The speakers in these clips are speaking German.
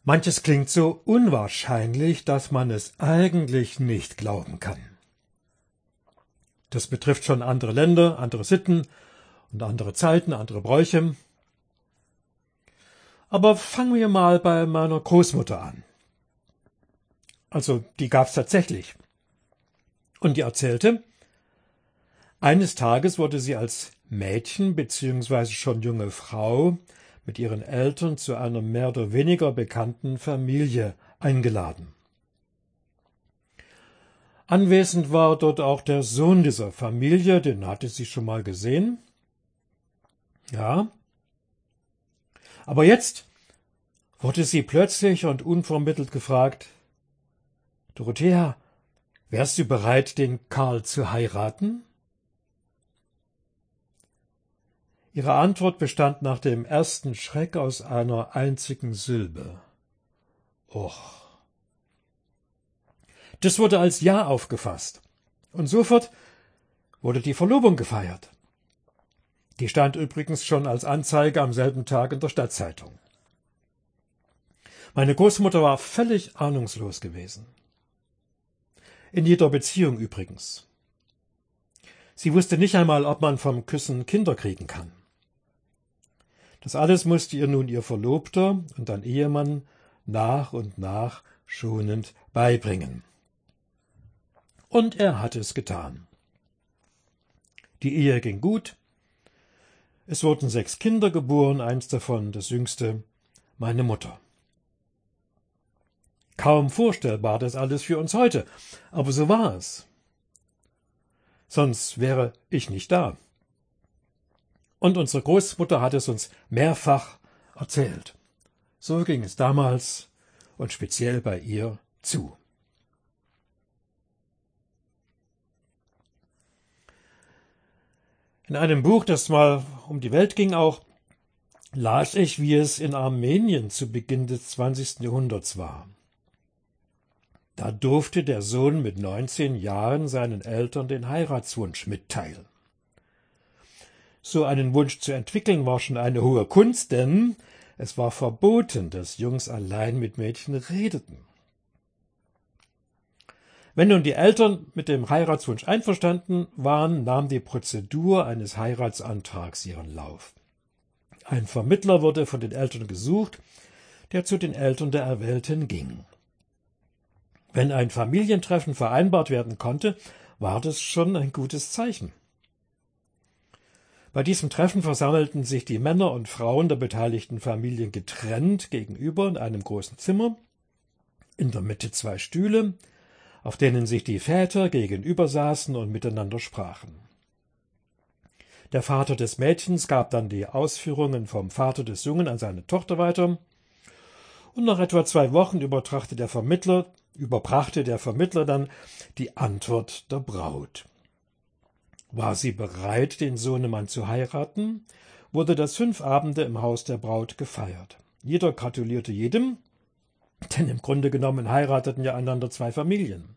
Manches klingt so unwahrscheinlich, dass man es eigentlich nicht glauben kann. Das betrifft schon andere Länder, andere Sitten und andere Zeiten, andere Bräuche. Aber fangen wir mal bei meiner Großmutter an. Also, die gab's tatsächlich. Und die erzählte, eines Tages wurde sie als Mädchen bzw. schon junge Frau mit ihren Eltern zu einer mehr oder weniger bekannten Familie eingeladen. Anwesend war dort auch der Sohn dieser Familie, den hatte sie schon mal gesehen. Ja. Aber jetzt wurde sie plötzlich und unvermittelt gefragt: Dorothea, wärst du bereit, den Karl zu heiraten? Ihre Antwort bestand nach dem ersten Schreck aus einer einzigen Silbe: Och. Das wurde als Ja aufgefasst. Und sofort wurde die Verlobung gefeiert. Die stand übrigens schon als Anzeige am selben Tag in der Stadtzeitung. Meine Großmutter war völlig ahnungslos gewesen. In jeder Beziehung übrigens. Sie wusste nicht einmal, ob man vom Küssen Kinder kriegen kann. Das alles musste ihr nun ihr Verlobter und ein Ehemann nach und nach schonend beibringen. Und er hat es getan. Die Ehe ging gut. Es wurden 6 Kinder geboren, eins davon, das jüngste, meine Mutter. Kaum vorstellbar das alles für uns heute, aber so war es. Sonst wäre ich nicht da. Und unsere Großmutter hat es uns mehrfach erzählt. So ging es damals und speziell bei ihr zu. In einem Buch, das mal um die Welt ging auch, las ich, wie es in Armenien zu Beginn des 20. Jahrhunderts war. Da durfte der Sohn mit 19 Jahren seinen Eltern den Heiratswunsch mitteilen. So einen Wunsch zu entwickeln war schon eine hohe Kunst, denn es war verboten, dass Jungs allein mit Mädchen redeten. Wenn nun die Eltern mit dem Heiratswunsch einverstanden waren, nahm die Prozedur eines Heiratsantrags ihren Lauf. Ein Vermittler wurde von den Eltern gesucht, der zu den Eltern der Erwählten ging. Wenn ein Familientreffen vereinbart werden konnte, war das schon ein gutes Zeichen. Bei diesem Treffen versammelten sich die Männer und Frauen der beteiligten Familien getrennt gegenüber in einem großen Zimmer, in der Mitte 2 Stühle, auf denen sich die Väter gegenüber saßen und miteinander sprachen. Der Vater des Mädchens gab dann die Ausführungen vom Vater des Jungen an seine Tochter weiter, und nach etwa 2 Wochen überbrachte der Vermittler dann die Antwort der Braut. War sie bereit, den Sohnemann zu heiraten, wurde das 5 Abende im Haus der Braut gefeiert. Jeder gratulierte jedem, denn im Grunde genommen heirateten ja einander 2 Familien.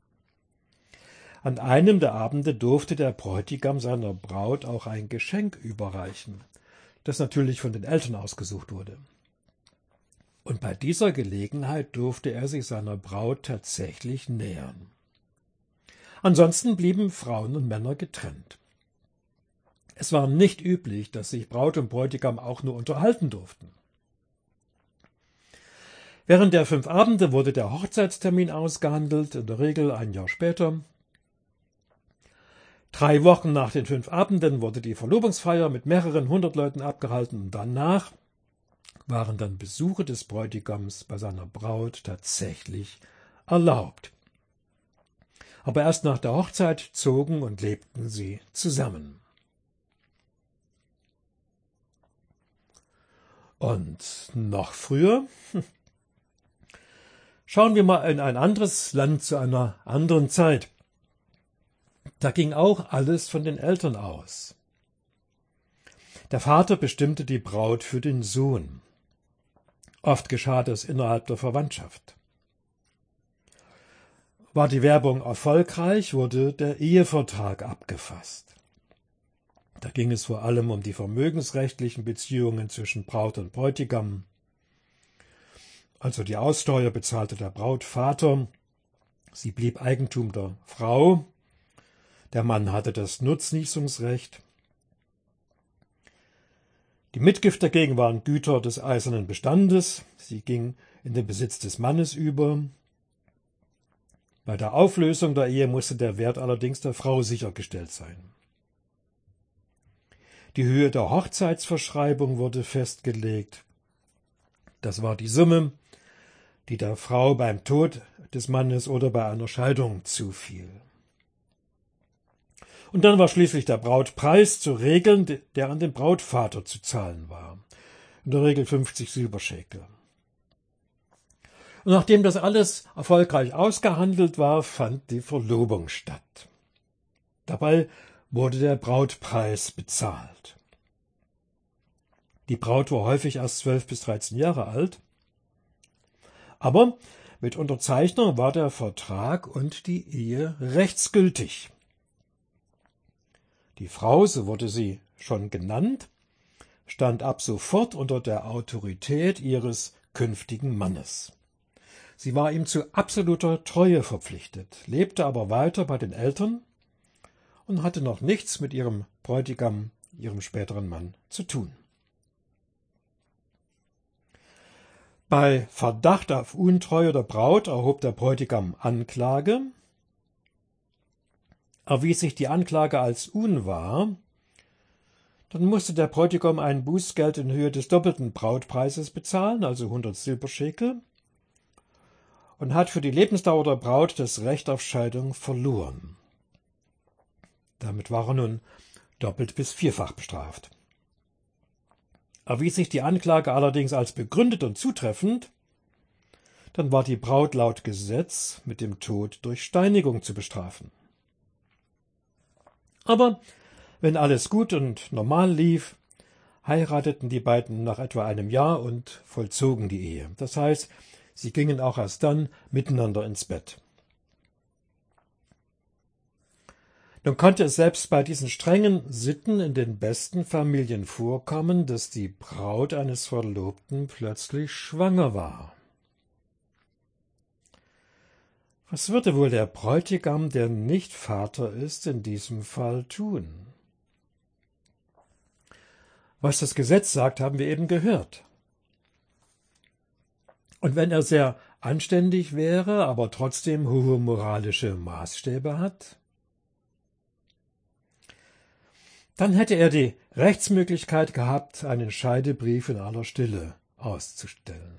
An einem der Abende durfte der Bräutigam seiner Braut auch ein Geschenk überreichen, das natürlich von den Eltern ausgesucht wurde. Und bei dieser Gelegenheit durfte er sich seiner Braut tatsächlich nähern. Ansonsten blieben Frauen und Männer getrennt. Es war nicht üblich, dass sich Braut und Bräutigam auch nur unterhalten durften. Während der 5 Abende wurde der Hochzeitstermin ausgehandelt, in der Regel ein Jahr später. 3 Wochen nach den 5 Abenden wurde die Verlobungsfeier mit mehreren 100 Leuten abgehalten und danach waren dann Besuche des Bräutigams bei seiner Braut tatsächlich erlaubt. Aber erst nach der Hochzeit zogen und lebten sie zusammen. Und noch früher? Schauen wir mal in ein anderes Land zu einer anderen Zeit. Da ging auch alles von den Eltern aus. Der Vater bestimmte die Braut für den Sohn. Oft geschah das innerhalb der Verwandtschaft. War die Werbung erfolgreich, wurde der Ehevertrag abgefasst. Da ging es vor allem um die vermögensrechtlichen Beziehungen zwischen Braut und Bräutigam. Also die Aussteuer bezahlte der Brautvater. Sie blieb Eigentum der Frau. Der Mann hatte das Nutznießungsrecht. Die Mitgift dagegen waren Güter des eisernen Bestandes. Sie ging in den Besitz des Mannes über. Bei der Auflösung der Ehe musste der Wert allerdings der Frau sichergestellt sein. Die Höhe der Hochzeitsverschreibung wurde festgelegt. Das war die Summe, die der Frau beim Tod des Mannes oder bei einer Scheidung zufiel. Und dann war schließlich der Brautpreis zu regeln, der an den Brautvater zu zahlen war. In der Regel 50 Silberschekel. Und nachdem das alles erfolgreich ausgehandelt war, fand die Verlobung statt. Dabei wurde der Brautpreis bezahlt. Die Braut war häufig erst 12 bis 13 Jahre alt, aber mit Unterzeichnung war der Vertrag und die Ehe rechtsgültig. Die Frau, so wurde sie schon genannt, stand ab sofort unter der Autorität ihres künftigen Mannes. Sie war ihm zu absoluter Treue verpflichtet, lebte aber weiter bei den Eltern und hatte noch nichts mit ihrem Bräutigam, ihrem späteren Mann, zu tun. Bei Verdacht auf Untreue der Braut erhob der Bräutigam Anklage. Erwies sich die Anklage als unwahr, dann musste der Bräutigam ein Bußgeld in Höhe des doppelten Brautpreises bezahlen, also 100 Silberschekel, und hat für die Lebensdauer der Braut das Recht auf Scheidung verloren. Damit war er nun doppelt bis vierfach bestraft. Erwies sich die Anklage allerdings als begründet und zutreffend, dann war die Braut laut Gesetz mit dem Tod durch Steinigung zu bestrafen. Aber wenn alles gut und normal lief, heirateten die beiden nach etwa einem Jahr und vollzogen die Ehe. Das heißt, sie gingen auch erst dann miteinander ins Bett. Nun konnte es selbst bei diesen strengen Sitten in den besten Familien vorkommen, dass die Braut eines Verlobten plötzlich schwanger war. Was würde wohl der Bräutigam, der nicht Vater ist, in diesem Fall tun? Was das Gesetz sagt, haben wir eben gehört. Und wenn er sehr anständig wäre, aber trotzdem hohe moralische Maßstäbe hat, dann hätte er die Rechtsmöglichkeit gehabt, einen Scheidebrief in aller Stille auszustellen.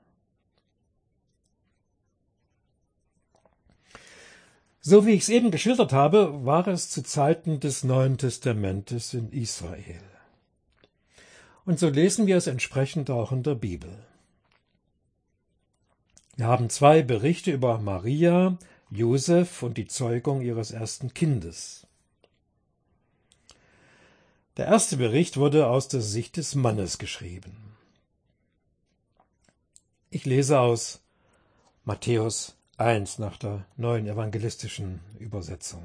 So wie ich es eben geschildert habe, war es zu Zeiten des Neuen Testamentes in Israel. Und so lesen wir es entsprechend auch in der Bibel. Wir haben 2 Berichte über Maria, Josef und die Zeugung ihres ersten Kindes. Der erste Bericht wurde aus der Sicht des Mannes geschrieben. Ich lese aus Matthäus 1 nach der neuen evangelistischen Übersetzung.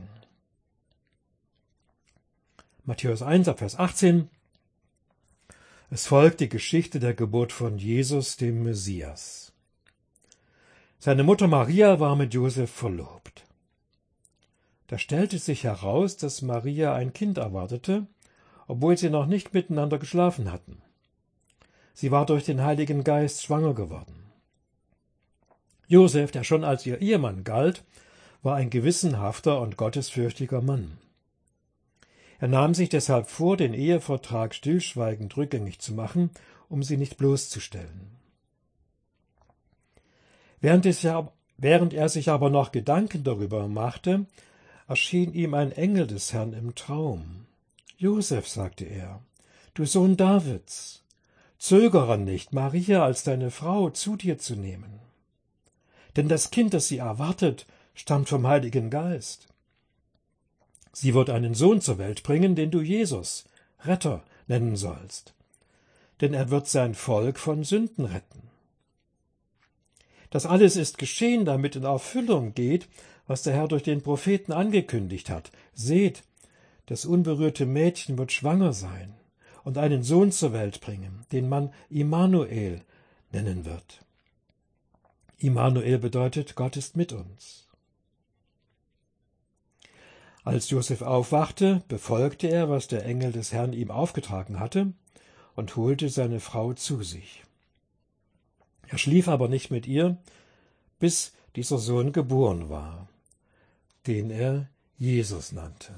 Matthäus 1 ab Vers 18. Es folgt die Geschichte der Geburt von Jesus, dem Messias. Seine Mutter Maria war mit Josef verlobt. Da stellte sich heraus, dass Maria ein Kind erwartete, obwohl sie noch nicht miteinander geschlafen hatten. Sie war durch den Heiligen Geist schwanger geworden. Josef, der schon als ihr Ehemann galt, war ein gewissenhafter und gottesfürchtiger Mann. Er nahm sich deshalb vor, den Ehevertrag stillschweigend rückgängig zu machen, um sie nicht bloßzustellen. Während er sich aber noch Gedanken darüber machte, erschien ihm ein Engel des Herrn im Traum. »Josef«, sagte er, »du Sohn Davids, zögere nicht, Maria als deine Frau zu dir zu nehmen. Denn das Kind, das sie erwartet, stammt vom Heiligen Geist. Sie wird einen Sohn zur Welt bringen, den du Jesus, Retter, nennen sollst. Denn er wird sein Volk von Sünden retten. Das alles ist geschehen, damit in Erfüllung geht, was der Herr durch den Propheten angekündigt hat. Seht, das unberührte Mädchen wird schwanger sein und einen Sohn zur Welt bringen, den man Immanuel nennen wird. Immanuel bedeutet, Gott ist mit uns. Als Josef aufwachte, befolgte er, was der Engel des Herrn ihm aufgetragen hatte, und holte seine Frau zu sich. Er schlief aber nicht mit ihr, bis dieser Sohn geboren war, den er Jesus nannte.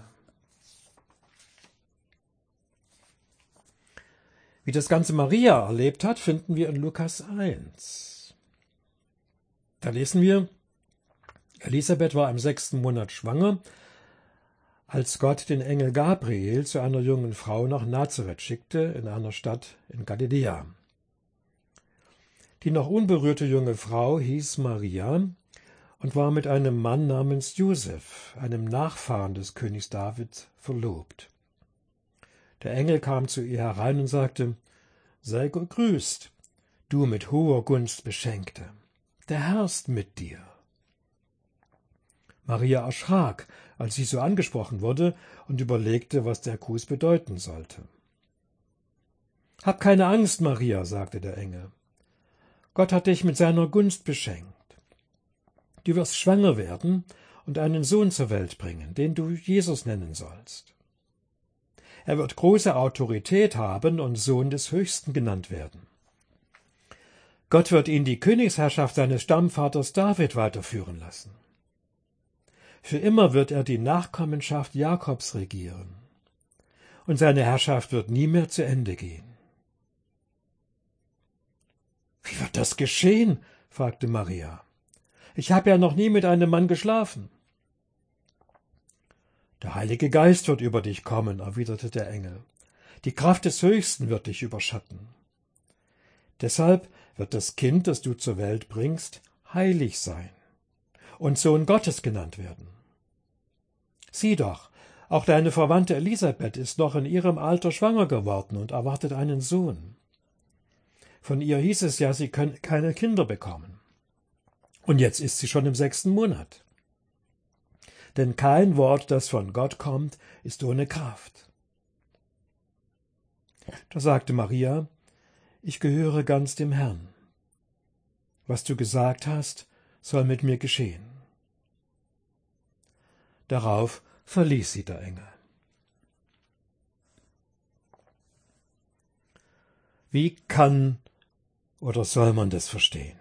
Wie das Ganze Maria erlebt hat, finden wir in Lukas 1. Da lesen wir, Elisabeth war im 6. Monat schwanger, als Gott den Engel Gabriel zu einer jungen Frau nach Nazareth schickte, in einer Stadt in Galiläa. Die noch unberührte junge Frau hieß Maria und war mit einem Mann namens Josef, einem Nachfahren des Königs David, verlobt. Der Engel kam zu ihr herein und sagte: Sei gegrüßt, du mit hoher Gunst Beschenkte, der Herr ist mit dir. Maria erschrak, als sie so angesprochen wurde, und überlegte, was der Gruß bedeuten sollte. Hab keine Angst, Maria, sagte der Engel. Gott hat dich mit seiner Gunst beschenkt. Du wirst schwanger werden und einen Sohn zur Welt bringen, den du Jesus nennen sollst. Er wird große Autorität haben und Sohn des Höchsten genannt werden. Gott wird ihn die Königsherrschaft seines Stammvaters David weiterführen lassen. Für immer wird er die Nachkommenschaft Jakobs regieren, und seine Herrschaft wird nie mehr zu Ende gehen. Wie wird das geschehen? Fragte Maria. Ich habe ja noch nie mit einem Mann geschlafen. Der Heilige Geist wird über dich kommen, erwiderte der Engel. Die Kraft des Höchsten wird dich überschatten. Deshalb wird das Kind, das du zur Welt bringst, heilig sein und Sohn Gottes genannt werden. Sieh doch, auch deine Verwandte Elisabeth ist noch in ihrem Alter schwanger geworden und erwartet einen Sohn. Von ihr hieß es ja, sie könne keine Kinder bekommen. Und jetzt ist sie schon im 6. Monat. Denn kein Wort, das von Gott kommt, ist ohne Kraft. Da sagte Maria: Ich gehöre ganz dem Herrn. Was du gesagt hast, soll mit mir geschehen. Darauf verließ sie der Engel. Wie kann oder soll man das verstehen?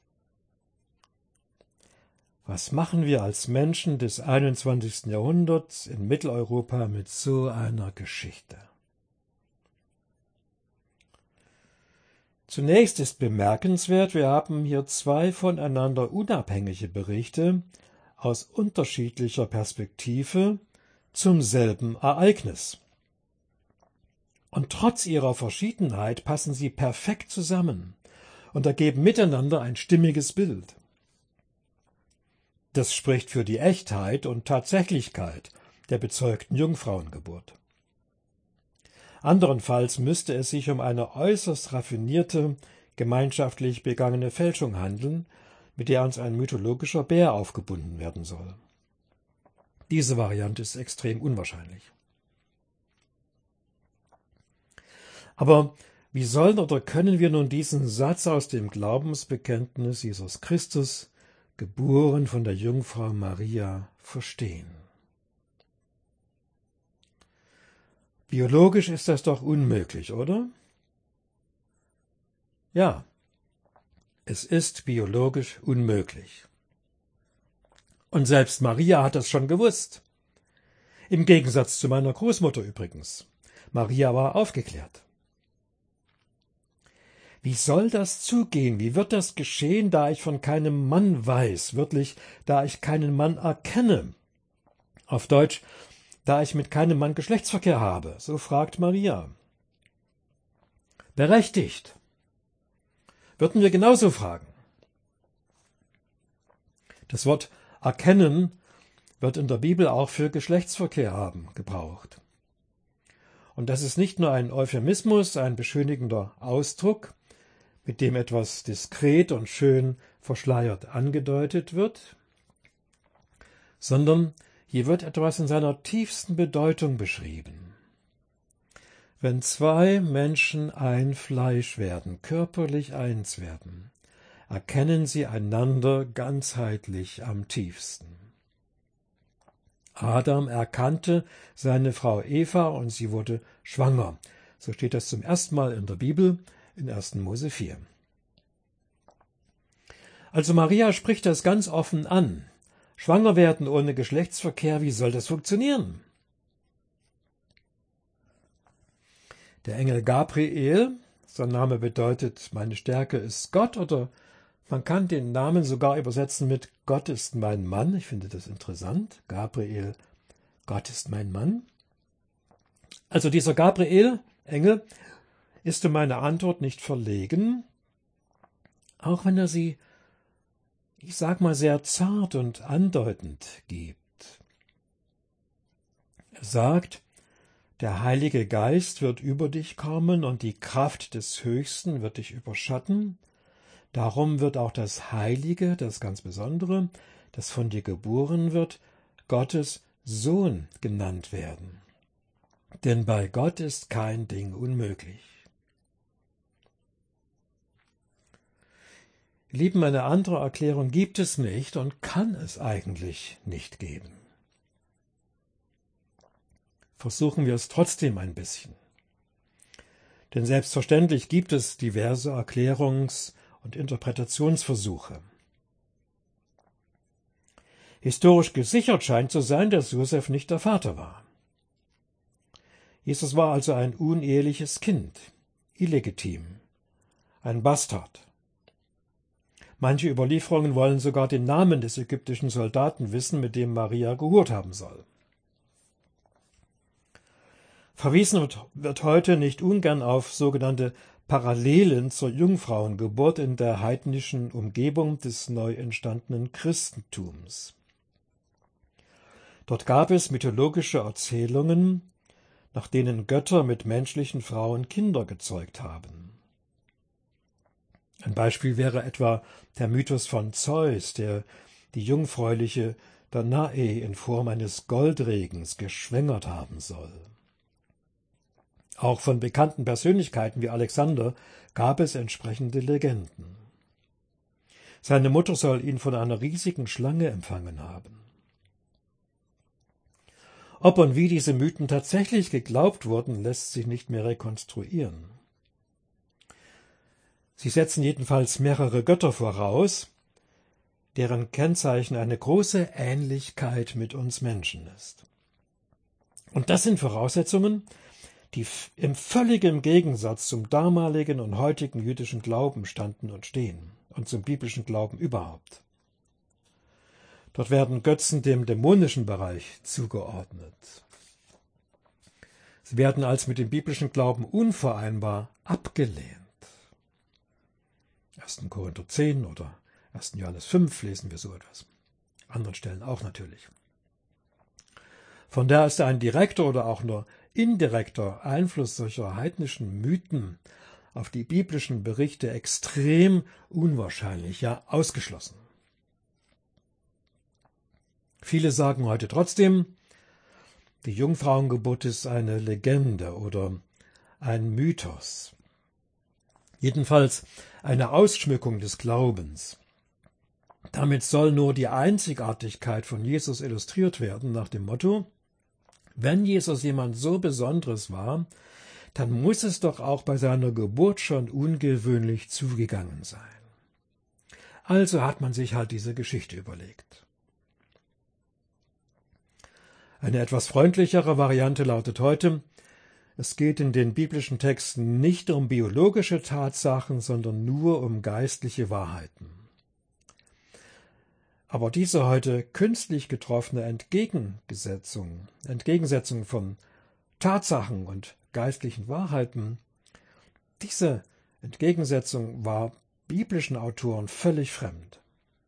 Was machen wir als Menschen des 21. Jahrhunderts in Mitteleuropa mit so einer Geschichte? Zunächst ist bemerkenswert, wir haben hier zwei voneinander unabhängige Berichte aus unterschiedlicher Perspektive zum selben Ereignis. Und trotz ihrer Verschiedenheit passen sie perfekt zusammen und ergeben miteinander ein stimmiges Bild. Das spricht für die Echtheit und Tatsächlichkeit der bezeugten Jungfrauengeburt. Anderenfalls müsste es sich um eine äußerst raffinierte, gemeinschaftlich begangene Fälschung handeln, mit der uns ein mythologischer Bär aufgebunden werden soll. Diese Variante ist extrem unwahrscheinlich. Aber wie sollen oder können wir nun diesen Satz aus dem Glaubensbekenntnis Jesus Christus, geboren von der Jungfrau Maria, verstehen? Biologisch ist das doch unmöglich, oder? Ja, es ist biologisch unmöglich. Und selbst Maria hat das schon gewusst. Im Gegensatz zu meiner Großmutter übrigens. Maria war aufgeklärt. Wie soll das zugehen? Wie wird das geschehen, da ich von keinem Mann weiß, wörtlich, da ich keinen Mann erkenne? Auf Deutsch, da ich mit keinem Mann Geschlechtsverkehr habe, so fragt Maria. Berechtigt. Würden wir genauso fragen. Das Wort erkennen wird in der Bibel auch für Geschlechtsverkehr haben gebraucht. Und das ist nicht nur ein Euphemismus, ein beschönigender Ausdruck, mit dem etwas diskret und schön verschleiert angedeutet wird, sondern hier wird etwas in seiner tiefsten Bedeutung beschrieben. Wenn zwei Menschen ein Fleisch werden, körperlich eins werden, erkennen sie einander ganzheitlich am tiefsten. Adam erkannte seine Frau Eva und sie wurde schwanger. So steht das zum ersten Mal in der Bibel in 1. Mose 4. Also Maria spricht das ganz offen an. Schwanger werden ohne Geschlechtsverkehr, wie soll das funktionieren? Der Engel Gabriel, sein Name bedeutet, meine Stärke ist Gott, oder man kann den Namen sogar übersetzen mit Gott ist mein Mann. Ich finde das interessant. Gabriel, Gott ist mein Mann. Also dieser Gabriel, Engel, ist um meine Antwort nicht verlegen, auch wenn er sie, ich sag mal, sehr zart und andeutend gibt. Er sagt, der Heilige Geist wird über dich kommen und die Kraft des Höchsten wird dich überschatten. Darum wird auch das Heilige, das ganz Besondere, das von dir geboren wird, Gottes Sohn genannt werden. Denn bei Gott ist kein Ding unmöglich. Lieben, eine andere Erklärung gibt es nicht und kann es eigentlich nicht geben. Versuchen wir es trotzdem ein bisschen. Denn selbstverständlich gibt es diverse Erklärungs- und Interpretationsversuche. Historisch gesichert scheint zu sein, dass Josef nicht der Vater war. Jesus war also ein uneheliches Kind, illegitim, ein Bastard. Manche Überlieferungen wollen sogar den Namen des ägyptischen Soldaten wissen, mit dem Maria gehurt haben soll. Verwiesen wird heute nicht ungern auf sogenannte Parallelen zur Jungfrauengeburt in der heidnischen Umgebung des neu entstandenen Christentums. Dort gab es mythologische Erzählungen, nach denen Götter mit menschlichen Frauen Kinder gezeugt haben. Ein Beispiel wäre etwa der Mythos von Zeus, der die jungfräuliche Danae in Form eines Goldregens geschwängert haben soll. Auch von bekannten Persönlichkeiten wie Alexander gab es entsprechende Legenden. Seine Mutter soll ihn von einer riesigen Schlange empfangen haben. Ob und wie diese Mythen tatsächlich geglaubt wurden, lässt sich nicht mehr rekonstruieren. Sie setzen jedenfalls mehrere Götter voraus, deren Kennzeichen eine große Ähnlichkeit mit uns Menschen ist. Und das sind Voraussetzungen, die im völligen Gegensatz zum damaligen und heutigen jüdischen Glauben standen und stehen und zum biblischen Glauben überhaupt. Dort werden Götzen dem dämonischen Bereich zugeordnet. Sie werden als mit dem biblischen Glauben unvereinbar abgelehnt. 1. Korinther 10 oder 1. Johannes 5 lesen wir so etwas. An anderen Stellen auch natürlich. Von daher ist ein direkter oder auch nur indirekter Einfluss solcher heidnischen Mythen auf die biblischen Berichte extrem unwahrscheinlich, ja ausgeschlossen. Viele sagen heute trotzdem, die Jungfrauengeburt ist eine Legende oder ein Mythos. Jedenfalls eine Ausschmückung des Glaubens. Damit soll nur die Einzigartigkeit von Jesus illustriert werden, nach dem Motto: Wenn Jesus jemand so Besonderes war, dann muss es doch auch bei seiner Geburt schon ungewöhnlich zugegangen sein. Also hat man sich halt diese Geschichte überlegt. Eine etwas freundlichere Variante lautet heute: Es geht in den biblischen Texten nicht um biologische Tatsachen, sondern nur um geistliche Wahrheiten. Aber diese heute künstlich getroffene Entgegensetzung von Tatsachen und geistlichen Wahrheiten, diese Entgegensetzung war biblischen Autoren völlig fremd.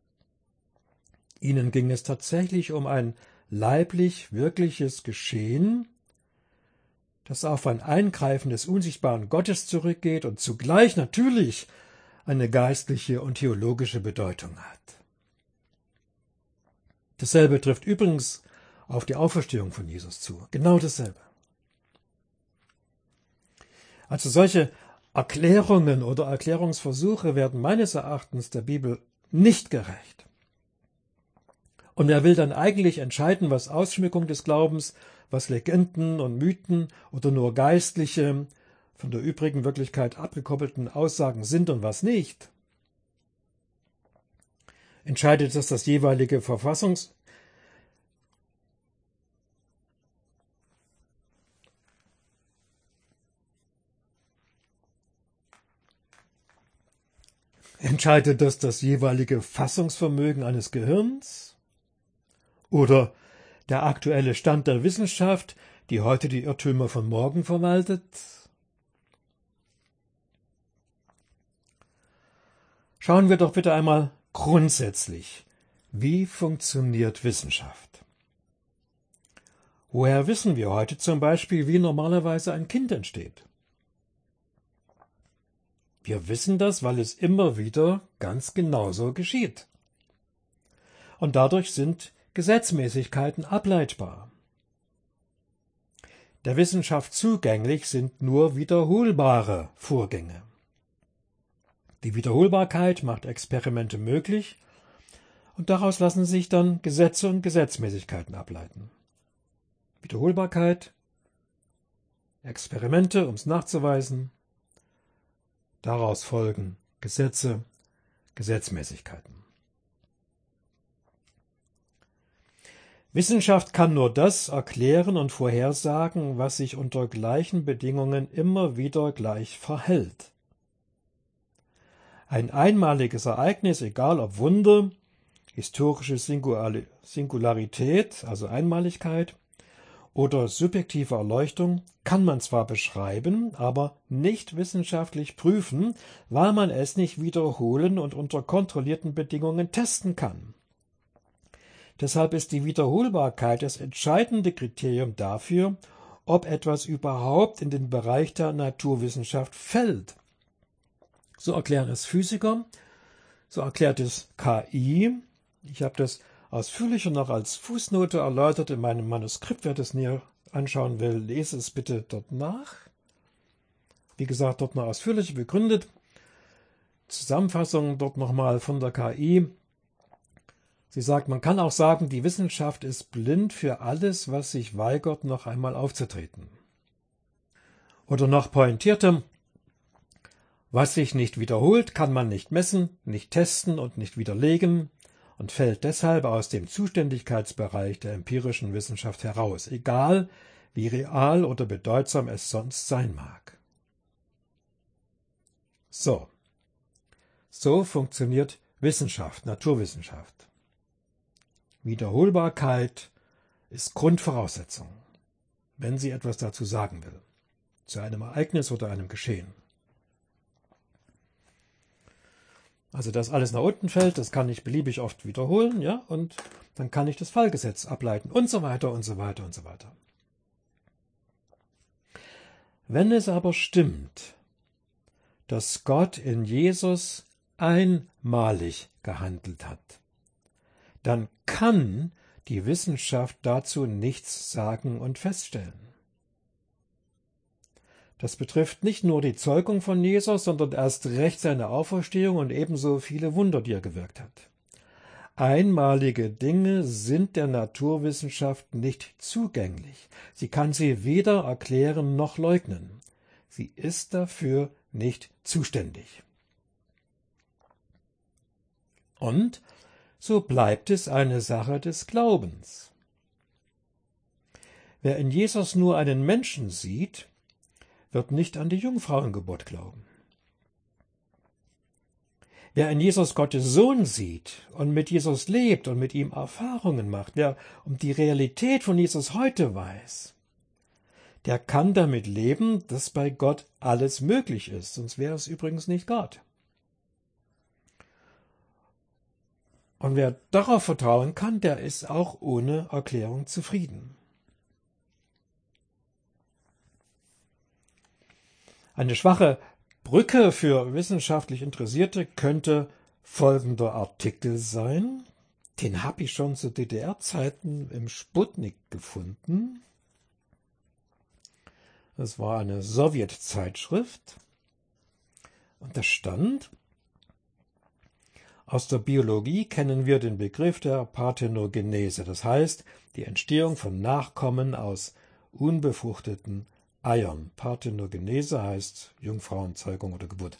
Ihnen ging es tatsächlich um ein leiblich wirkliches Geschehen, das auf ein Eingreifen des unsichtbaren Gottes zurückgeht und zugleich natürlich eine geistliche und theologische Bedeutung hat. Dasselbe trifft übrigens auf die Auferstehung von Jesus zu. Genau dasselbe. Also solche Erklärungen oder Erklärungsversuche werden meines Erachtens der Bibel nicht gerecht. Und wer will dann eigentlich entscheiden, was Ausschmückung des Glaubens, was Legenden und Mythen oder nur geistliche, von der übrigen Wirklichkeit abgekoppelten Aussagen sind und was nicht? Entscheidet das jeweilige Entscheidet das jeweilige Fassungsvermögen eines Gehirns? Oder der aktuelle Stand der Wissenschaft, die heute die Irrtümer von morgen verwaltet? Schauen wir doch bitte einmal grundsätzlich, wie funktioniert Wissenschaft? Woher wissen wir heute zum Beispiel, wie normalerweise ein Kind entsteht? Wir wissen das, weil es immer wieder ganz genauso geschieht. Und dadurch sind Gesetzmäßigkeiten ableitbar. Der Wissenschaft zugänglich sind nur wiederholbare Vorgänge. Die Wiederholbarkeit macht Experimente möglich und daraus lassen sich dann Gesetze und Gesetzmäßigkeiten ableiten. Wiederholbarkeit, Experimente, um es nachzuweisen, daraus folgen Gesetze, Gesetzmäßigkeiten. Wissenschaft kann nur das erklären und vorhersagen, was sich unter gleichen Bedingungen immer wieder gleich verhält. Ein einmaliges Ereignis, egal ob Wunder, historische Singularität, also Einmaligkeit, oder subjektive Erleuchtung, kann man zwar beschreiben, aber nicht wissenschaftlich prüfen, weil man es nicht wiederholen und unter kontrollierten Bedingungen testen kann. Deshalb ist die Wiederholbarkeit das entscheidende Kriterium dafür, ob etwas überhaupt in den Bereich der Naturwissenschaft fällt. So erklären es Physiker, so erklärt es KI. Ich habe das ausführlicher noch als Fußnote erläutert in meinem Manuskript. Wer das näher anschauen will, lese es bitte dort nach. Wie gesagt, dort noch ausführlicher begründet. Zusammenfassung dort nochmal von der KI. Sie sagt, man kann auch sagen, die Wissenschaft ist blind für alles, was sich weigert, noch einmal aufzutreten. Oder noch pointierter, was sich nicht wiederholt, kann man nicht messen, nicht testen und nicht widerlegen und fällt deshalb aus dem Zuständigkeitsbereich der empirischen Wissenschaft heraus, egal wie real oder bedeutsam es sonst sein mag. So funktioniert Wissenschaft, Naturwissenschaft. Wiederholbarkeit ist Grundvoraussetzung, wenn sie etwas dazu sagen will, zu einem Ereignis oder einem Geschehen. Also das alles nach unten fällt, das kann ich beliebig oft wiederholen, ja, und dann kann ich das Fallgesetz ableiten und so weiter und so weiter und so weiter. Wenn es aber stimmt, dass Gott in Jesus einmalig gehandelt hat, dann kann die Wissenschaft dazu nichts sagen und feststellen. Das betrifft nicht nur die Zeugung von Jesus, sondern erst recht seine Auferstehung und ebenso viele Wunder, die er gewirkt hat. Einmalige Dinge sind der Naturwissenschaft nicht zugänglich. Sie kann sie weder erklären noch leugnen. Sie ist dafür nicht zuständig. Und so bleibt es eine Sache des Glaubens. Wer in Jesus nur einen Menschen sieht, wird nicht an die Jungfrauengeburt glauben. Wer in Jesus Gottes Sohn sieht und mit Jesus lebt und mit ihm Erfahrungen macht, wer um die Realität von Jesus heute weiß, der kann damit leben, dass bei Gott alles möglich ist, sonst wäre es übrigens nicht Gott. Und wer darauf vertrauen kann, der ist auch ohne Erklärung zufrieden. Eine schwache Brücke für wissenschaftlich Interessierte könnte folgender Artikel sein. Den habe ich schon zu DDR-Zeiten im Sputnik gefunden. Das war eine Sowjetzeitschrift. Und das stand: Aus der Biologie kennen wir den Begriff der Parthenogenese, das heißt die Entstehung von Nachkommen aus unbefruchteten Eiern. Parthenogenese heißt Jungfrauenzeugung oder Geburt.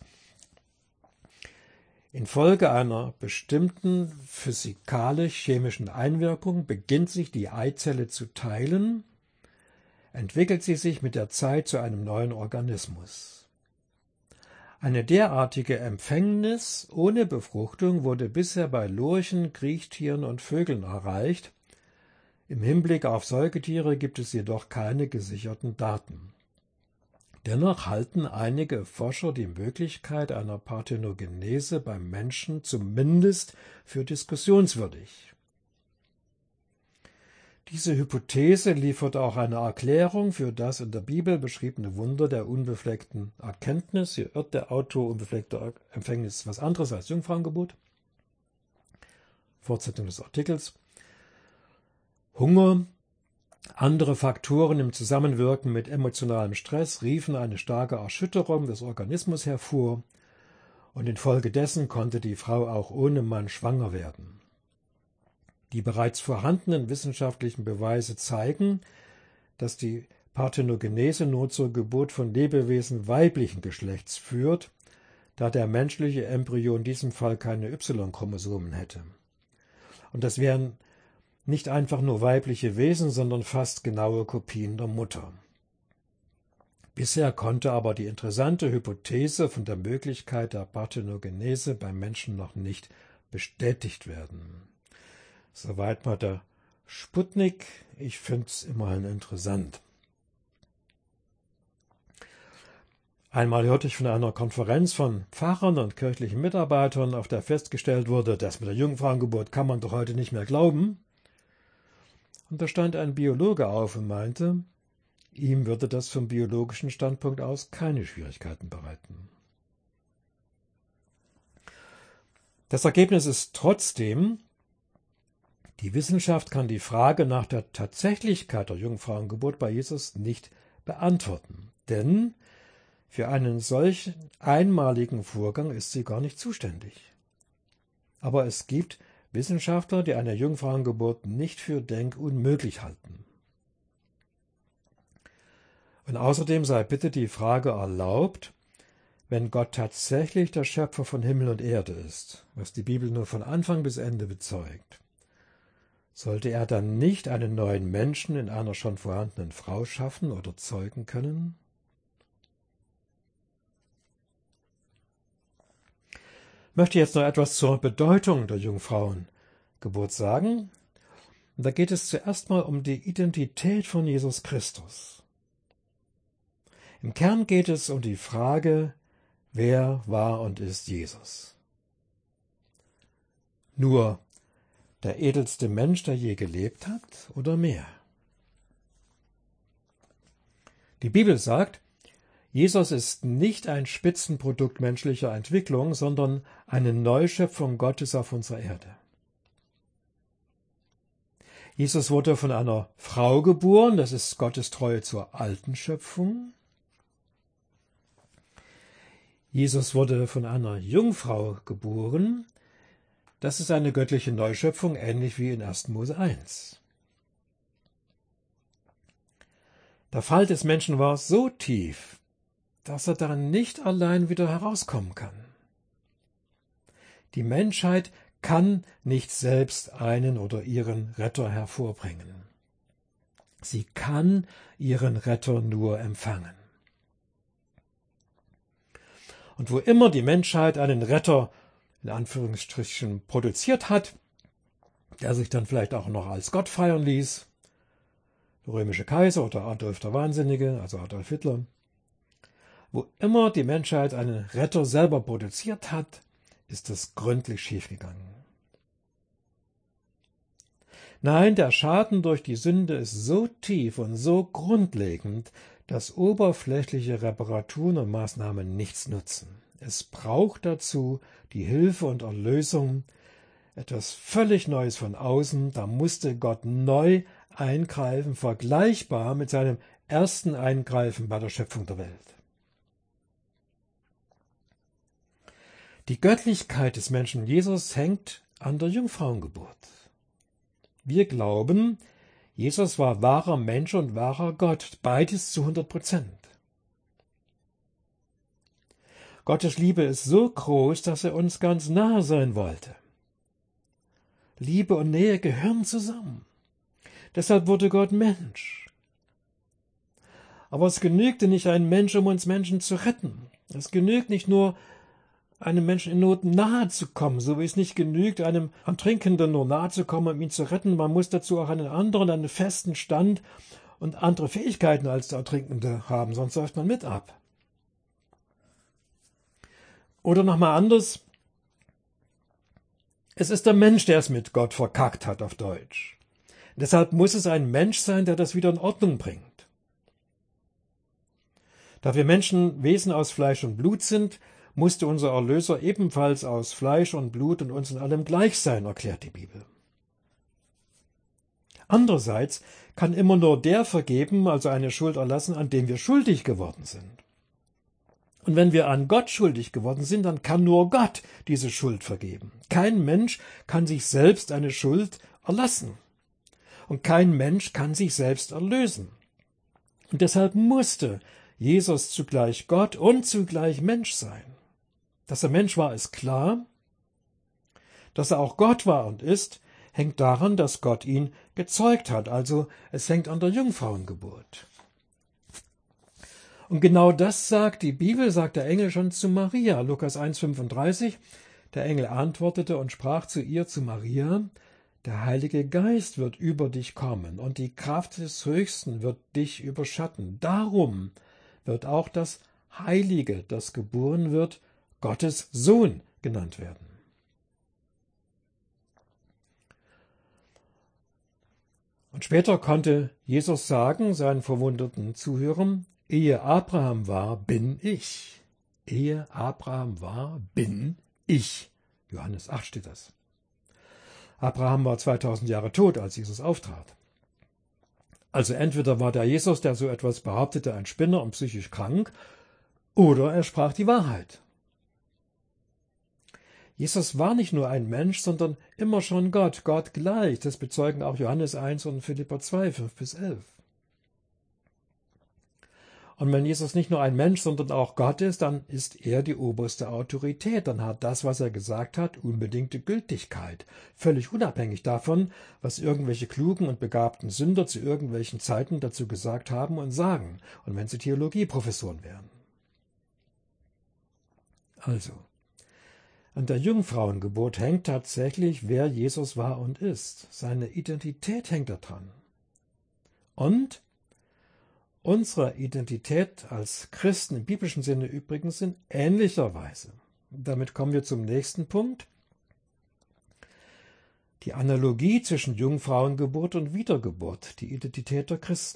Infolge einer bestimmten physikalisch-chemischen Einwirkung beginnt sich die Eizelle zu teilen, entwickelt sie sich mit der Zeit zu einem neuen Organismus. Eine derartige Empfängnis ohne Befruchtung wurde bisher bei Lurchen, Kriechtieren und Vögeln erreicht. Im Hinblick auf Säugetiere gibt es jedoch keine gesicherten Daten. Dennoch halten einige Forscher die Möglichkeit einer Parthenogenese beim Menschen zumindest für diskussionswürdig. Diese Hypothese liefert auch eine Erklärung für das in der Bibel beschriebene Wunder der unbefleckten Erkenntnis. Hier irrt der Autor, unbefleckte Empfängnis ist was anderes als Jungfrauengeburt. Fortsetzung des Artikels. Hunger, andere Faktoren im Zusammenwirken mit emotionalem Stress riefen eine starke Erschütterung des Organismus hervor, und infolgedessen konnte die Frau auch ohne Mann schwanger werden. Die bereits vorhandenen wissenschaftlichen Beweise zeigen, dass die Parthenogenese nur zur Geburt von Lebewesen weiblichen Geschlechts führt, da der menschliche Embryo in diesem Fall keine Y-Chromosomen hätte. Und das wären nicht einfach nur weibliche Wesen, sondern fast genaue Kopien der Mutter. Bisher konnte aber die interessante Hypothese von der Möglichkeit der Parthenogenese beim Menschen noch nicht bestätigt werden. Soweit mal der Sputnik. Ich finde es immerhin interessant. Einmal hörte ich von einer Konferenz von Pfarrern und kirchlichen Mitarbeitern, auf der festgestellt wurde, das mit der Jungfrauengeburt kann man doch heute nicht mehr glauben. Und da stand ein Biologe auf und meinte, ihm würde das vom biologischen Standpunkt aus keine Schwierigkeiten bereiten. Das Ergebnis ist trotzdem, die Wissenschaft kann die Frage nach der Tatsächlichkeit der Jungfrauengeburt bei Jesus nicht beantworten, denn für einen solchen einmaligen Vorgang ist sie gar nicht zuständig. Aber es gibt Wissenschaftler, die eine Jungfrauengeburt nicht für denkunmöglich halten. Und außerdem sei bitte die Frage erlaubt, wenn Gott tatsächlich der Schöpfer von Himmel und Erde ist, was die Bibel nur von Anfang bis Ende bezeugt, sollte er dann nicht einen neuen Menschen in einer schon vorhandenen Frau schaffen oder zeugen können? Ich möchte jetzt noch etwas zur Bedeutung der Jungfrauengeburt sagen. Und da geht es zuerst mal um die Identität von Jesus Christus. Im Kern geht es um die Frage, wer war und ist Jesus? Nur der edelste Mensch, der je gelebt hat, oder mehr? Die Bibel sagt, Jesus ist nicht ein Spitzenprodukt menschlicher Entwicklung, sondern eine Neuschöpfung Gottes auf unserer Erde. Jesus wurde von einer Frau geboren, das ist Gottes Treue zur alten Schöpfung. Jesus wurde von einer Jungfrau geboren, das ist eine göttliche Neuschöpfung, ähnlich wie in 1. Mose 1. Der Fall des Menschen war so tief, dass er da nicht allein wieder herauskommen kann. Die Menschheit kann nicht selbst einen oder ihren Retter hervorbringen. Sie kann ihren Retter nur empfangen. Und wo immer die Menschheit einen Retter in Anführungsstrichen produziert hat, der sich dann vielleicht auch noch als Gott feiern ließ, der römische Kaiser oder Adolf der Wahnsinnige, also Adolf Hitler, wo immer die Menschheit einen Retter selber produziert hat, ist es gründlich schiefgegangen. Nein, der Schaden durch die Sünde ist so tief und so grundlegend, dass oberflächliche Reparaturen und Maßnahmen nichts nutzen. Es braucht dazu die Hilfe und Erlösung, etwas völlig Neues von außen. Da musste Gott neu eingreifen, vergleichbar mit seinem ersten Eingreifen bei der Schöpfung der Welt. Die Göttlichkeit des Menschen Jesus hängt an der Jungfrauengeburt. Wir glauben, Jesus war wahrer Mensch und wahrer Gott, beides zu 100%. Gottes Liebe ist so groß, dass er uns ganz nahe sein wollte. Liebe und Nähe gehören zusammen. Deshalb wurde Gott Mensch. Aber es genügte nicht ein Mensch, um uns Menschen zu retten. Es genügt nicht nur, einem Menschen in Not nahe zu kommen, so wie es nicht genügt, einem Ertrinkenden nur nahe zu kommen, um ihn zu retten. Man muss dazu auch einen anderen, einen festen Stand und andere Fähigkeiten als der Ertrinkende haben, sonst läuft man mit ab. Oder nochmal anders, es ist der Mensch, der es mit Gott verkackt hat, auf Deutsch. Deshalb muss es ein Mensch sein, der das wieder in Ordnung bringt. Da wir Menschen Wesen aus Fleisch und Blut sind, musste unser Erlöser ebenfalls aus Fleisch und Blut und uns in allem gleich sein, erklärt die Bibel. Andererseits kann immer nur der vergeben, also eine Schuld erlassen, an dem wir schuldig geworden sind. Und wenn wir an Gott schuldig geworden sind, dann kann nur Gott diese Schuld vergeben. Kein Mensch kann sich selbst eine Schuld erlassen. Und kein Mensch kann sich selbst erlösen. Und deshalb musste Jesus zugleich Gott und zugleich Mensch sein. Dass er Mensch war, ist klar. Dass er auch Gott war und ist, hängt daran, dass Gott ihn gezeugt hat. Also es hängt an der Jungfrauengeburt. Und genau das sagt die Bibel, sagt der Engel schon zu Maria. Lukas 1,35. Der Engel antwortete und sprach zu ihr, zu Maria: Der Heilige Geist wird über dich kommen und die Kraft des Höchsten wird dich überschatten. Darum wird auch das Heilige, das geboren wird, Gottes Sohn genannt werden. Und später konnte Jesus sagen, seinen verwunderten Zuhörern: Ehe Abraham war, bin ich. Ehe Abraham war, bin ich. Johannes 8 steht das. Abraham war 2000 Jahre tot, als Jesus auftrat. Also entweder war der Jesus, der so etwas behauptete, ein Spinner und psychisch krank, oder er sprach die Wahrheit. Jesus war nicht nur ein Mensch, sondern immer schon Gott, Gott gleich. Das bezeugen auch Johannes 1 und Philipper 2, 5-11. Und wenn Jesus nicht nur ein Mensch, sondern auch Gott ist, dann ist er die oberste Autorität. Dann hat das, was er gesagt hat, unbedingte Gültigkeit. Völlig unabhängig davon, was irgendwelche klugen und begabten Sünder zu irgendwelchen Zeiten dazu gesagt haben und sagen. Und wenn sie Theologieprofessoren wären. Also, an der Jungfrauengeburt hängt tatsächlich, wer Jesus war und ist. Seine Identität hängt daran. Und unsere Identität als Christen im biblischen Sinne übrigens in ähnlicher Weise. Damit kommen wir zum nächsten Punkt. Die Analogie zwischen Jungfrauengeburt und Wiedergeburt, die Identität der Christen.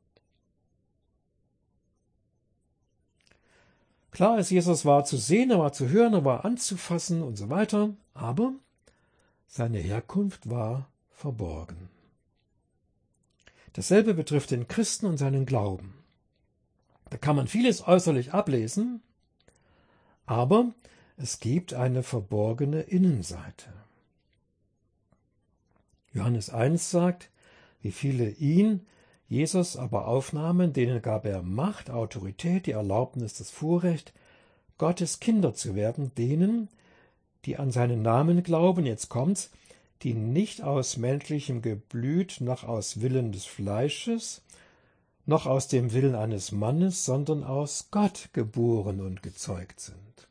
Klar ist, Jesus war zu sehen, er war zu hören, er war anzufassen und so weiter, aber seine Herkunft war verborgen. Dasselbe betrifft den Christen und seinen Glauben. Da kann man vieles äußerlich ablesen, aber es gibt eine verborgene Innenseite. Johannes 1 sagt, wie viele ihn, Jesus, aber aufnahmen, denen gab er Macht, Autorität, die Erlaubnis, das Vorrecht, Gottes Kinder zu werden, denen, die an seinen Namen glauben, jetzt kommt's, die nicht aus menschlichem Geblüt, noch aus Willen des Fleisches, noch aus dem Willen eines Mannes, sondern aus Gott geboren und gezeugt sind.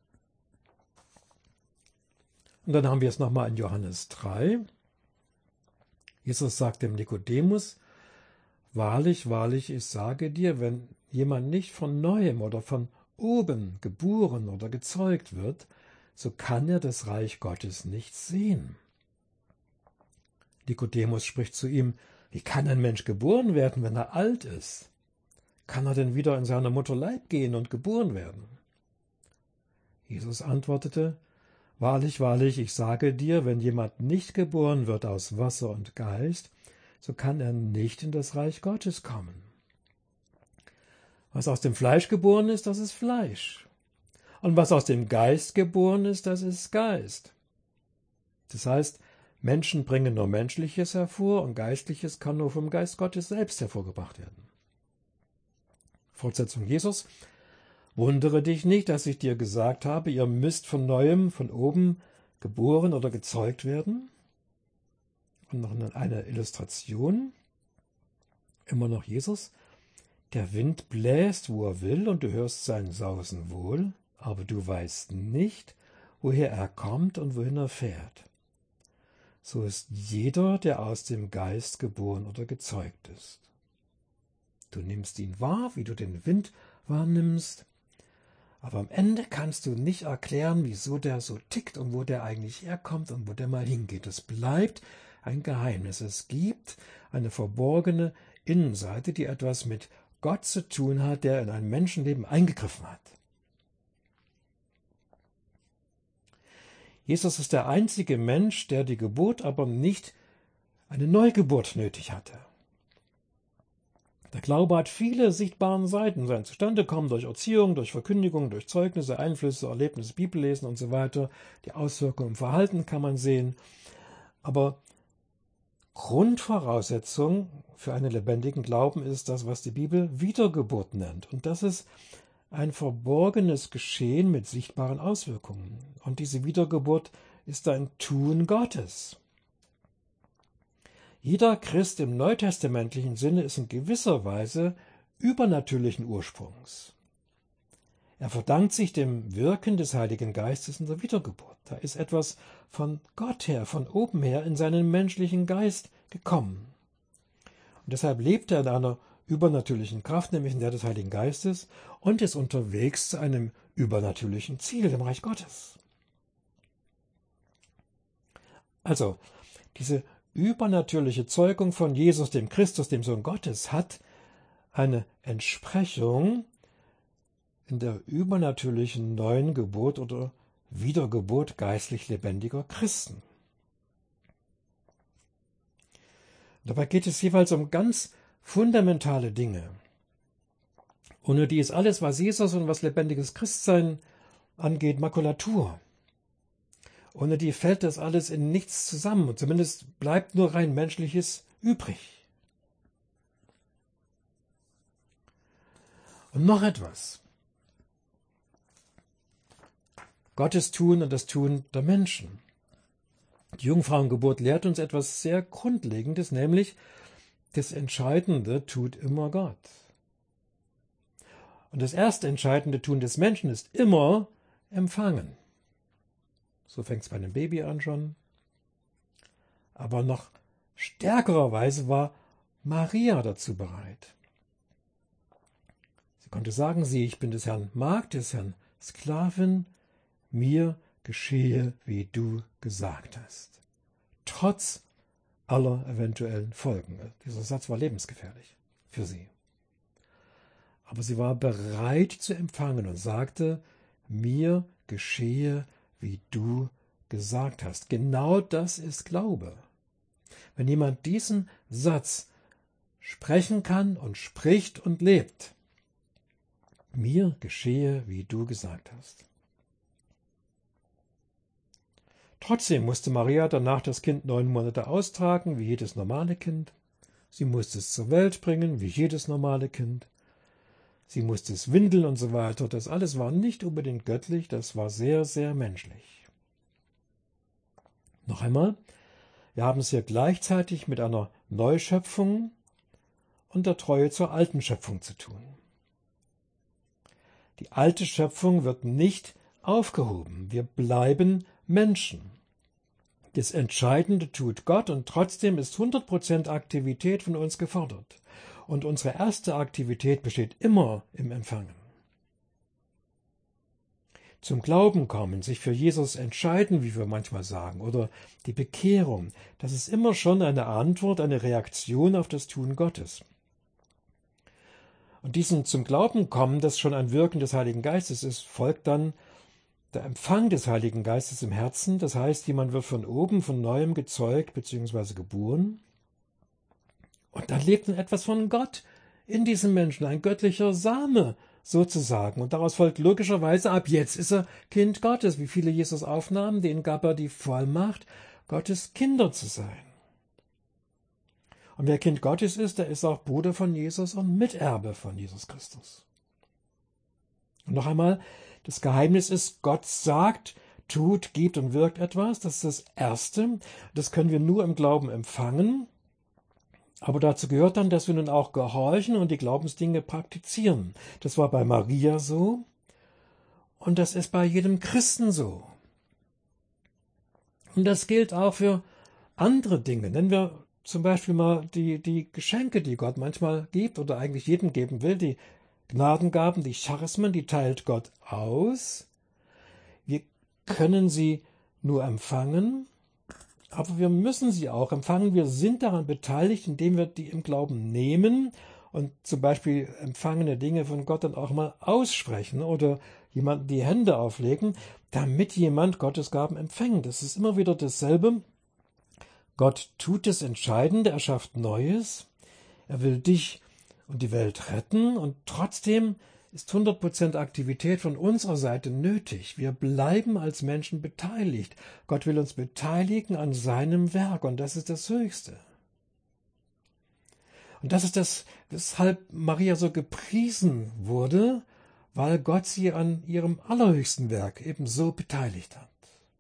Und dann haben wir es nochmal in Johannes 3. Jesus sagt dem Nikodemus: Wahrlich, wahrlich, ich sage dir, wenn jemand nicht von Neuem oder von oben geboren oder gezeugt wird, so kann er das Reich Gottes nicht sehen. Nikodemus spricht zu ihm: Wie kann ein Mensch geboren werden, wenn er alt ist? Kann er denn wieder in seiner Mutter Leib gehen und geboren werden? Jesus antwortete: Wahrlich, wahrlich, ich sage dir, wenn jemand nicht geboren wird aus Wasser und Geist, so kann er nicht in das Reich Gottes kommen. Was aus dem Fleisch geboren ist, das ist Fleisch. Und was aus dem Geist geboren ist, das ist Geist. Das heißt, Menschen bringen nur Menschliches hervor und Geistliches kann nur vom Geist Gottes selbst hervorgebracht werden. Fortsetzung Jesus: Wundere dich nicht, dass ich dir gesagt habe, ihr müsst von Neuem, von oben geboren oder gezeugt werden. Und noch eine Illustration, immer noch Jesus: Der Wind bläst, wo er will, und du hörst sein Sausen wohl, aber du weißt nicht, woher er kommt und wohin er fährt. So ist jeder, der aus dem Geist geboren oder gezeugt ist. Du nimmst ihn wahr, wie du den Wind wahrnimmst, aber am Ende kannst du nicht erklären, wieso der so tickt und wo der eigentlich herkommt und wo der mal hingeht. Es bleibt ein Geheimnis. Es gibt eine verborgene Innenseite, die etwas mit Gott zu tun hat, der in ein Menschenleben eingegriffen hat. Jesus ist der einzige Mensch, der die Geburt aber nicht eine Neugeburt nötig hatte. Der Glaube hat viele sichtbare Seiten. Sein Zustandekommen durch Erziehung, durch Verkündigung, durch Zeugnisse, Einflüsse, Erlebnisse, Bibellesen und so weiter. Die Auswirkungen im Verhalten kann man sehen. Aber Grundvoraussetzung für einen lebendigen Glauben ist das, was die Bibel Wiedergeburt nennt. Und das ist ein verborgenes Geschehen mit sichtbaren Auswirkungen. Und diese Wiedergeburt ist ein Tun Gottes. Jeder Christ im neutestamentlichen Sinne ist in gewisser Weise übernatürlichen Ursprungs. Er verdankt sich dem Wirken des Heiligen Geistes in der Wiedergeburt. Da ist etwas von Gott her, von oben her in seinen menschlichen Geist gekommen. Und deshalb lebt er in einer übernatürlichen Kraft, nämlich in der des Heiligen Geistes, und ist unterwegs zu einem übernatürlichen Ziel, dem Reich Gottes. Also, diese übernatürliche Zeugung von Jesus, dem Christus, dem Sohn Gottes, hat eine Entsprechung in der übernatürlichen neuen Geburt oder Wiedergeburt geistlich lebendiger Christen. Dabei geht es jeweils um ganz fundamentale Dinge, ohne die ist alles, was Jesus und was lebendiges Christsein angeht, Makulatur. Ohne die fällt das alles in nichts zusammen und zumindest bleibt nur rein Menschliches übrig. Und noch etwas. Gottes Tun und das Tun der Menschen. Die Jungfrauengeburt lehrt uns etwas sehr Grundlegendes, nämlich das Entscheidende tut immer Gott. Und das erste entscheidende Tun des Menschen ist immer empfangen. So fängt es bei einem Baby an schon. Aber noch stärkererweise war Maria dazu bereit. Sie konnte sagen, sieh, ich bin des Herrn Magd, des Herrn Sklavin, mir geschehe, wie du gesagt hast. Trotz aller eventuellen Folgen. Dieser Satz war lebensgefährlich für sie. Aber sie war bereit zu empfangen und sagte, mir geschehe, wie du gesagt hast. Genau das ist Glaube. Wenn jemand diesen Satz sprechen kann und spricht und lebt, mir geschehe, wie du gesagt hast. Trotzdem musste Maria danach das Kind 9 Monate austragen, wie jedes normale Kind. Sie musste es zur Welt bringen, wie jedes normale Kind. Sie musste es windeln und so weiter. Das alles war nicht unbedingt göttlich, das war sehr, sehr menschlich. Noch einmal, wir haben es hier gleichzeitig mit einer Neuschöpfung und der Treue zur alten Schöpfung zu tun. Die alte Schöpfung wird nicht aufgehoben. Wir bleiben Menschen. Das Entscheidende tut Gott und trotzdem ist 100% Aktivität von uns gefordert. Und unsere erste Aktivität besteht immer im Empfangen. Zum Glauben kommen, sich für Jesus entscheiden, wie wir manchmal sagen, oder die Bekehrung, das ist immer schon eine Antwort, eine Reaktion auf das Tun Gottes. Und diesem zum Glauben kommen, das schon ein Wirken des Heiligen Geistes ist, folgt dann der Empfang des Heiligen Geistes im Herzen. Das heißt, jemand wird von oben, von Neuem gezeugt bzw. geboren. Und dann lebt etwas von Gott in diesem Menschen, ein göttlicher Same sozusagen. Und daraus folgt logischerweise, ab jetzt ist er Kind Gottes. Wie viele Jesus aufnahmen, denen gab er die Vollmacht, Gottes Kinder zu sein. Und wer Kind Gottes ist, der ist auch Bruder von Jesus und Miterbe von Jesus Christus. Und noch einmal, das Geheimnis ist, Gott sagt, tut, gibt und wirkt etwas. Das ist das Erste. Das können wir nur im Glauben empfangen. Aber dazu gehört dann, dass wir nun auch gehorchen und die Glaubensdinge praktizieren. Das war bei Maria so und das ist bei jedem Christen so. Und das gilt auch für andere Dinge. Nennen wir zum Beispiel mal die Geschenke, die Gott manchmal gibt oder eigentlich jedem geben will. Die Gnadengaben, die Charismen, die teilt Gott aus. Wir können sie nur empfangen, aber wir müssen sie auch empfangen. Wir sind daran beteiligt, indem wir die im Glauben nehmen und zum Beispiel empfangene Dinge von Gott dann auch mal aussprechen oder jemandem die Hände auflegen, damit jemand Gottes Gaben empfängt. Das ist immer wieder dasselbe. Gott tut das Entscheidende, er schafft Neues. Er will dich und die Welt retten und trotzdem ist 100% Aktivität von unserer Seite nötig. Wir bleiben als Menschen beteiligt. Gott will uns beteiligen an seinem Werk und das ist das Höchste. Und das ist das, weshalb Maria so gepriesen wurde, weil Gott sie an ihrem allerhöchsten Werk ebenso beteiligt hat.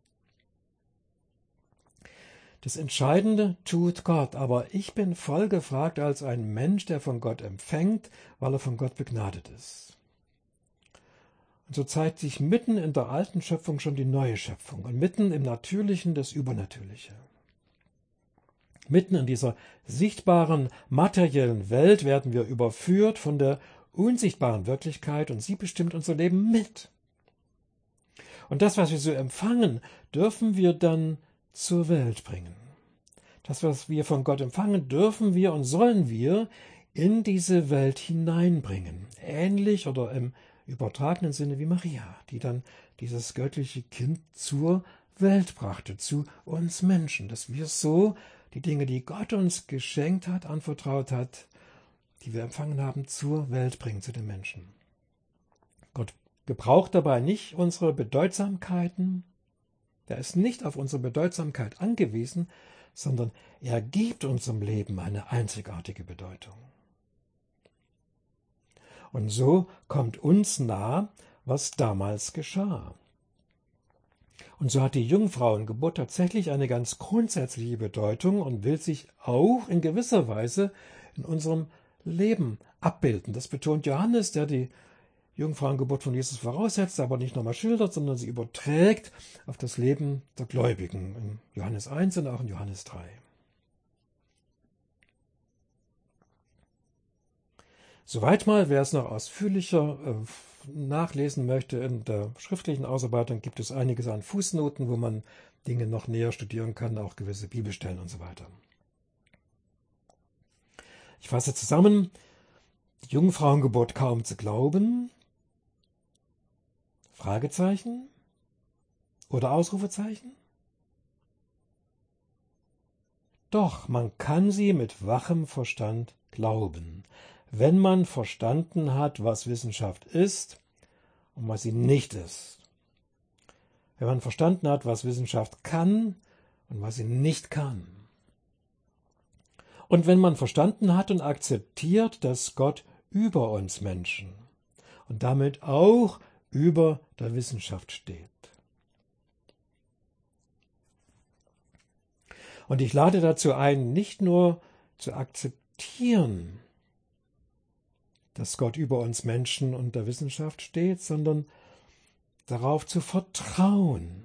Das Entscheidende tut Gott, aber ich bin voll gefragt als ein Mensch, der von Gott empfängt, weil er von Gott begnadet ist. Und so zeigt sich mitten in der alten Schöpfung schon die neue Schöpfung und mitten im Natürlichen das Übernatürliche. Mitten in dieser sichtbaren, materiellen Welt werden wir überführt von der unsichtbaren Wirklichkeit und sie bestimmt unser Leben mit. Und das, was wir so empfangen, dürfen wir dann zur Welt bringen. Das, was wir von Gott empfangen, dürfen wir und sollen wir in diese Welt hineinbringen. Ähnlich oder im übertragenen Sinne wie Maria, die dann dieses göttliche Kind zur Welt brachte, zu uns Menschen, dass wir so die Dinge, die Gott uns geschenkt hat, anvertraut hat, die wir empfangen haben, zur Welt bringen, zu den Menschen. Gott gebraucht dabei nicht unsere Bedeutsamkeiten, er ist nicht auf unsere Bedeutsamkeit angewiesen, sondern er gibt unserem Leben eine einzigartige Bedeutung. Und so kommt uns nah, was damals geschah. Und so hat die Jungfrauengeburt tatsächlich eine ganz grundsätzliche Bedeutung und will sich auch in gewisser Weise in unserem Leben abbilden. Das betont Johannes, der die Jungfrauengeburt von Jesus voraussetzt, aber nicht nochmal schildert, sondern sie überträgt auf das Leben der Gläubigen in Johannes 1 und auch in Johannes 3. Soweit mal, wer es noch ausführlicher nachlesen möchte, in der schriftlichen Ausarbeitung gibt es einiges an Fußnoten, wo man Dinge noch näher studieren kann, auch gewisse Bibelstellen und so weiter. Ich fasse zusammen, die Jungfrauengeburt kaum zu glauben, Fragezeichen oder Ausrufezeichen? Doch, man kann sie mit wachem Verstand glauben, wenn man verstanden hat, was Wissenschaft ist und was sie nicht ist. Wenn man verstanden hat, was Wissenschaft kann und was sie nicht kann. Und wenn man verstanden hat und akzeptiert, dass Gott über uns Menschen und damit auch über der Wissenschaft steht. Und ich lade dazu ein, nicht nur zu akzeptieren, dass Gott über uns Menschen und der Wissenschaft steht, sondern darauf zu vertrauen,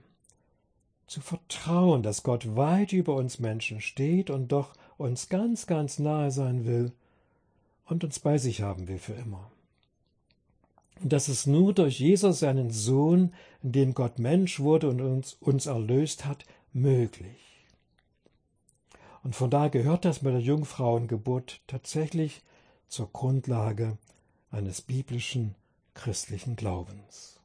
dass Gott weit über uns Menschen steht und doch uns ganz, ganz nahe sein will und uns bei sich haben will für immer. Und das ist nur durch Jesus, seinen Sohn, in dem Gott Mensch wurde und uns erlöst hat, möglich. Und von daher gehört das mit der Jungfrauengeburt tatsächlich zur Grundlage eines biblischen christlichen Glaubens.